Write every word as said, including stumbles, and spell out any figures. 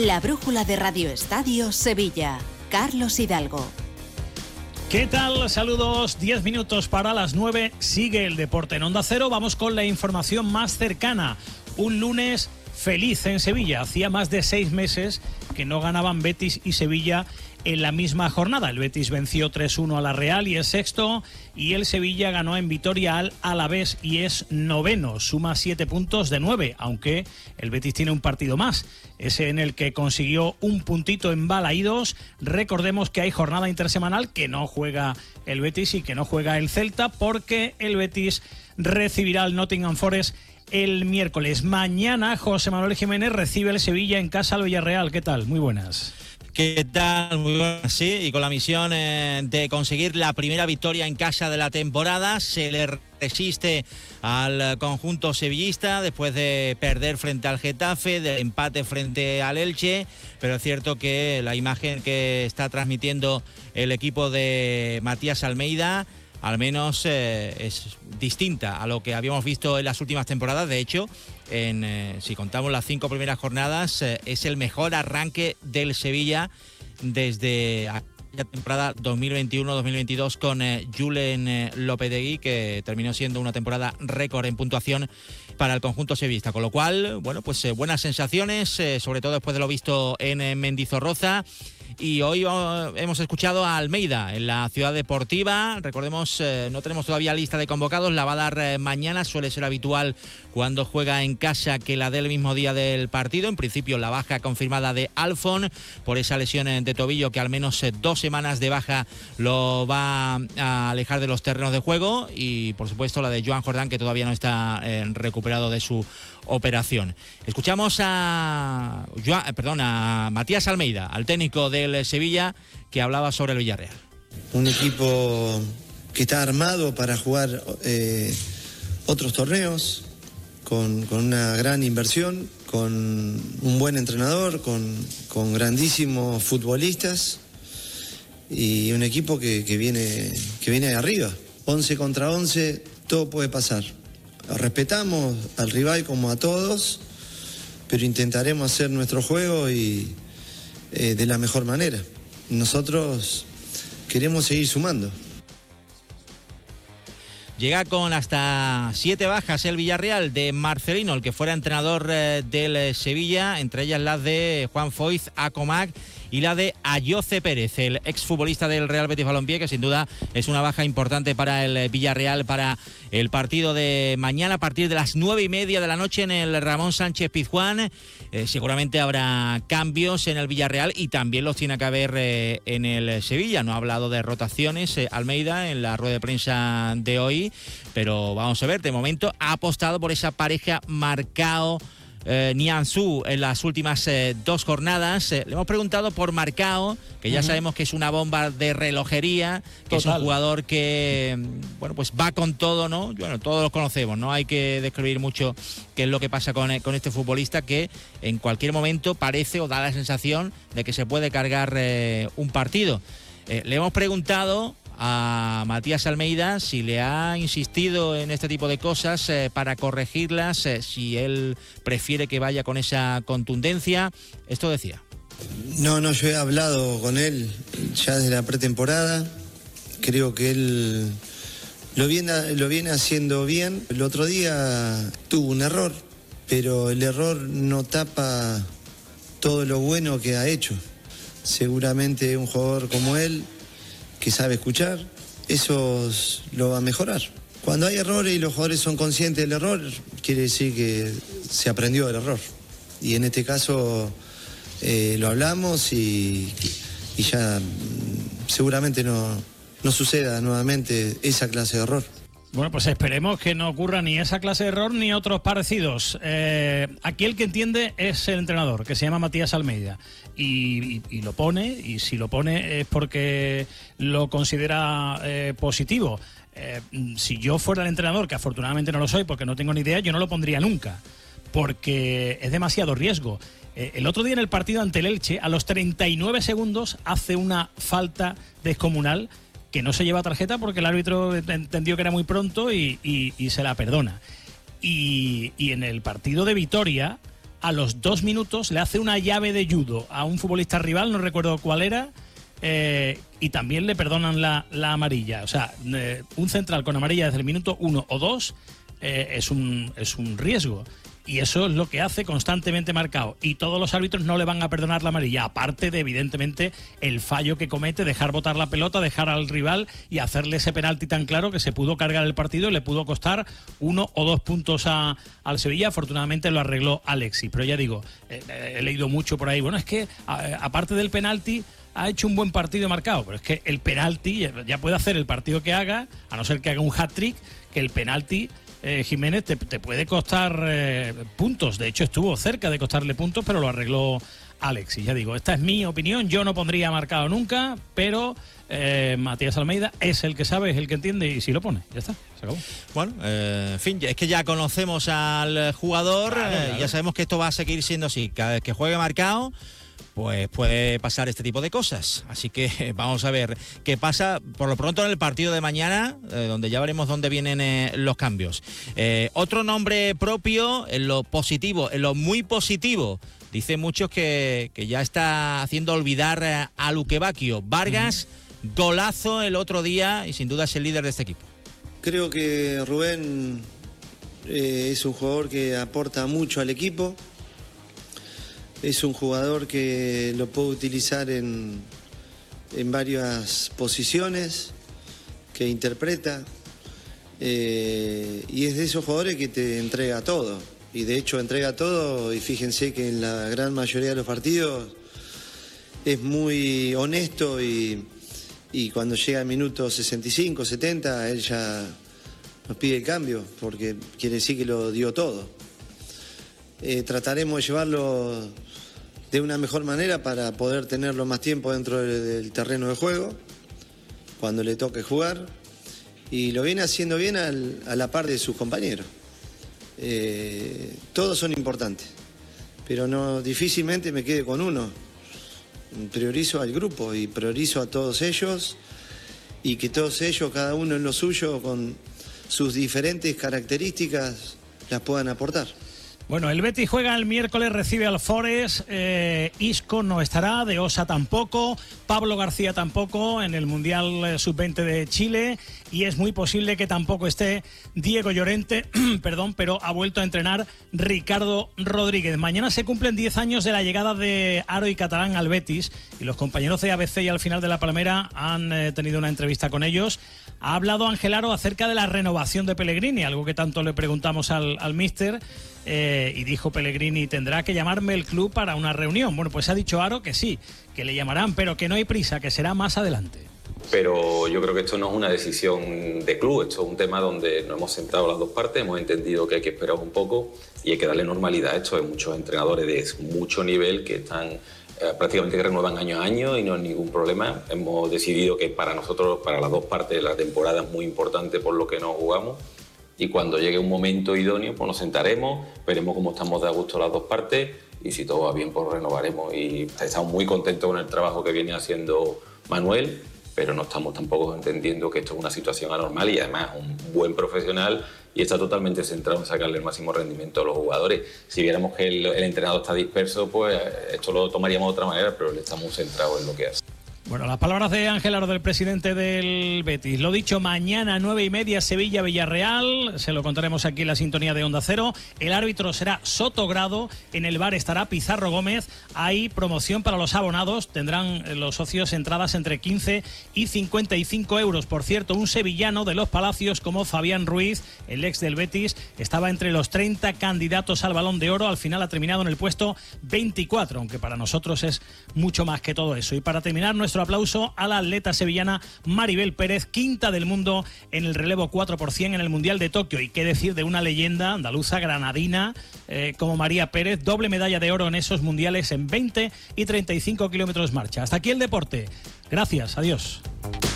La brújula de Radio Estadio Sevilla. Carlos Hidalgo. ¿Qué tal? Saludos, diez minutos para las nueve. Sigue el deporte en Onda Cero. Vamos con la información más cercana. Un lunes feliz en Sevilla. Hacía más de seis meses que no ganaban Betis y Sevilla en la misma jornada. El Betis venció tres uno a la Real y es sexto, y el Sevilla ganó en Vitoria al Alavés y es noveno, suma siete puntos de nueve, aunque el Betis tiene un partido más, ese en el que consiguió un puntito en Balaídos. Recordemos que hay jornada intersemanal, que no juega el Betis y que no juega el Celta, porque el Betis recibirá al Nottingham Forest el miércoles. Mañana José Manuel Jiménez recibe el Sevilla en casa al Villarreal. ¿Qué tal? Muy buenas. ¿Qué tal? Muy buenas, sí, y con la misión eh, de conseguir la primera victoria en casa de la temporada. Se le resiste al conjunto sevillista después de perder frente al Getafe, del empate frente al Elche, pero es cierto que la imagen que está transmitiendo el equipo de Matías Almeida al menos eh, es distinta a lo que habíamos visto en las últimas temporadas. De hecho, en, eh, si contamos las cinco primeras jornadas, eh, es el mejor arranque del Sevilla desde la temporada dos mil veintiuno dos mil veintidós con eh, Julen eh, Lopetegui, que terminó siendo una temporada récord en puntuación para el conjunto sevillista. Con lo cual, bueno, pues eh, buenas sensaciones, eh, sobre todo después de lo visto en eh, Mendizorroza. Y hoy oh, hemos escuchado a Almeida en la Ciudad Deportiva. Recordemos, eh, no tenemos todavía lista de convocados, la va a dar eh, mañana. Suele ser habitual cuando juega en casa que la dé el mismo día del partido. En principio la baja confirmada de Alfon por esa lesión de tobillo que al menos eh, dos semanas de baja lo va a alejar de los terrenos de juego. Y por supuesto la de Joan Jordán, que todavía no está eh, recuperado de su operación. Escuchamos a, Joan, perdón, a Matías Almeida, al técnico del Sevilla, que hablaba sobre el Villarreal. Un equipo que está armado para jugar eh, otros torneos, con, con una gran inversión, con un buen entrenador, con, con grandísimos futbolistas y un equipo que, que, viene, que viene de arriba. once contra once, todo puede pasar. Respetamos al rival como a todos, pero intentaremos hacer nuestro juego y eh, de la mejor manera. Nosotros queremos seguir sumando. Llega con hasta siete bajas el Villarreal de Marcelino, el que fuera entrenador eh, del Sevilla, entre ellas las de Juan Foyz, Acomac y la de Ayoce Pérez, el exfutbolista del Real Betis Balompié, que sin duda es una baja importante para el Villarreal para el partido de mañana a partir de las nueve y media de la noche en el Ramón Sánchez Pizjuán. Eh, seguramente habrá cambios en el Villarreal y también los tiene que haber eh, en el Sevilla. No ha hablado de rotaciones eh, Almeida en la rueda de prensa de hoy, pero vamos a ver, de momento ha apostado por esa pareja Marcao Eh, Nianzú en las últimas eh, dos jornadas. Eh, le hemos preguntado por Marcao, que ya uh-huh. sabemos que es una bomba de relojería, que Total. Es un jugador que, bueno, pues va con todo, ¿no? Bueno, todos los conocemos, no hay que describir mucho qué es lo que pasa con, con este futbolista, que en cualquier momento parece o da la sensación de que se puede cargar eh, un partido. Eh, le hemos preguntado a Matías Almeida si le ha insistido en este tipo de cosas eh, para corregirlas, eh, si él prefiere que vaya con esa contundencia. Esto decía. No, no, yo he hablado con él ya desde la pretemporada. Creo que él lo viene, lo viene haciendo bien. El otro día tuvo un error, pero el error no tapa todo lo bueno que ha hecho. Seguramente un jugador como él, que sabe escuchar, eso lo va a mejorar. Cuando hay errores y los jugadores son conscientes del error, quiere decir que se aprendió del error. Y en este caso eh, lo hablamos y, y ya seguramente no, no suceda nuevamente esa clase de error. Bueno, pues esperemos que no ocurra ni esa clase de error ni otros parecidos. Eh, aquí el que entiende es el entrenador, que se llama Matías Almeida, y, y, y lo pone, y si lo pone es porque lo considera eh, positivo. Eh, si yo fuera el entrenador, que afortunadamente no lo soy porque no tengo ni idea, yo no lo pondría nunca, porque es demasiado riesgo. Eh, el otro día en el partido ante el Elche, a los treinta y nueve segundos hace una falta descomunal que no se lleva tarjeta porque el árbitro entendió que era muy pronto y, y, y se la perdona. Y, y en el partido de Vitoria a los dos minutos le hace una llave de judo a un futbolista rival, no recuerdo cuál era, eh, y también le perdonan la, la amarilla. O sea, eh, un central con amarilla desde el minuto uno o dos eh, es, un, es un riesgo. Y eso es lo que hace constantemente marcado. Y todos los árbitros no le van a perdonar la amarilla, aparte de, evidentemente, el fallo que comete, dejar botar la pelota, dejar al rival y hacerle ese penalti tan claro que se pudo cargar el partido y le pudo costar uno o dos puntos a, al Sevilla. Afortunadamente lo arregló Alexis. Pero ya digo, eh, he leído mucho por ahí. Bueno, es que, a, aparte del penalti, ha hecho un buen partido marcado. Pero es que el penalti, ya puede hacer el partido que haga, a no ser que haga un hat-trick, que el penalti... Eh, Jiménez te, te puede costar eh, puntos. De hecho, estuvo cerca de costarle puntos, pero lo arregló Alexis. Ya digo, esta es mi opinión. Yo no pondría marcado nunca, pero eh, Matías Almeida es el que sabe, es el que entiende, y si lo pone, ya está, se acabó. Bueno, eh, en fin, es que ya conocemos al jugador, claro, claro. Eh, ya sabemos que esto va a seguir siendo así. Cada vez que juegue marcado, pues puede pasar este tipo de cosas. Así que vamos a ver qué pasa por lo pronto en el partido de mañana, eh, donde ya veremos dónde vienen eh, los cambios. Eh, otro nombre propio, en lo positivo, en lo muy positivo, dicen muchos que, que ya está haciendo olvidar eh, a Luque Bacchio. Vargas, uh-huh. Golazo el otro día y sin duda es el líder de este equipo. Creo que Rubén eh, es un jugador que aporta mucho al equipo. Es un jugador que lo puedo utilizar en, en varias posiciones, que interpreta, eh, y es de esos jugadores que te entrega todo. Y de hecho entrega todo, y fíjense que en la gran mayoría de los partidos es muy honesto y, y cuando llega el minuto sesenta y cinco, setenta, él ya nos pide el cambio, porque quiere decir que lo dio todo. Eh, trataremos de llevarlo de una mejor manera para poder tenerlo más tiempo dentro del, del terreno de juego, cuando le toque jugar, y lo viene haciendo bien al, a la par de sus compañeros. Eh, todos son importantes, pero no difícilmente me quede con uno. Priorizo al grupo y priorizo a todos ellos, y que todos ellos, cada uno en lo suyo, con sus diferentes características, las puedan aportar. Bueno, el Betis juega el miércoles, recibe al Forest, eh, Isco no estará, De Osa tampoco, Pablo García tampoco en el Mundial sub veinte de Chile, y es muy posible que tampoco esté Diego Llorente, perdón, pero ha vuelto a entrenar Ricardo Rodríguez. Mañana se cumplen diez años de la llegada de Aro y Catalán al Betis, y los compañeros de A B C y Al Final de la Palmera han eh, tenido una entrevista con ellos. Ha hablado Ángel Aro acerca de la renovación de Pellegrini, algo que tanto le preguntamos al, al míster, eh, y dijo Pellegrini, tendrá que llamarme el club para una reunión. Bueno, pues ha dicho Aro que sí, que le llamarán, pero que no hay prisa, que será más adelante. Pero yo creo que esto no es una decisión de club, esto es un tema donde nos hemos sentado las dos partes, hemos entendido que hay que esperar un poco y hay que darle normalidad a esto. Hay muchos entrenadores de mucho nivel que están eh, prácticamente que renuevan año a año y no hay ningún problema. Hemos decidido que para nosotros, para las dos partes, la temporada es muy importante por lo que nos jugamos, y cuando llegue un momento idóneo pues nos sentaremos, veremos cómo estamos de a gusto las dos partes y si todo va bien pues renovaremos. Y estamos muy contentos con el trabajo que viene haciendo Manuel, pero no estamos tampoco entendiendo que esto es una situación anormal, y además un buen profesional y está totalmente centrado en sacarle el máximo rendimiento a los jugadores. Si viéramos que el, el entrenador está disperso, pues esto lo tomaríamos de otra manera, pero le estamos centrados en lo que hace. Bueno, las palabras de Ángel Aro, del presidente del Betis. Lo dicho, mañana nueve y media, Sevilla-Villarreal. Se lo contaremos aquí en la sintonía de Onda Cero. El árbitro será Sotogrado. En el bar estará Pizarro Gómez. Hay promoción para los abonados. Tendrán los socios entradas entre quince y cincuenta y cinco euros. Por cierto, un sevillano de los Palacios como Fabián Ruiz, el ex del Betis, estaba entre los treinta candidatos al Balón de Oro. Al final ha terminado en el puesto veinticuatro, aunque para nosotros es mucho más que todo eso. Y para terminar, nuestro aplauso a la atleta sevillana Maribel Pérez, quinta del mundo en el relevo cuatro por cien en el Mundial de Tokio. Y qué decir de una leyenda andaluza granadina eh, como María Pérez, doble medalla de oro en esos mundiales en veinte y treinta y cinco kilómetros marcha. Hasta aquí el deporte. Gracias, adiós.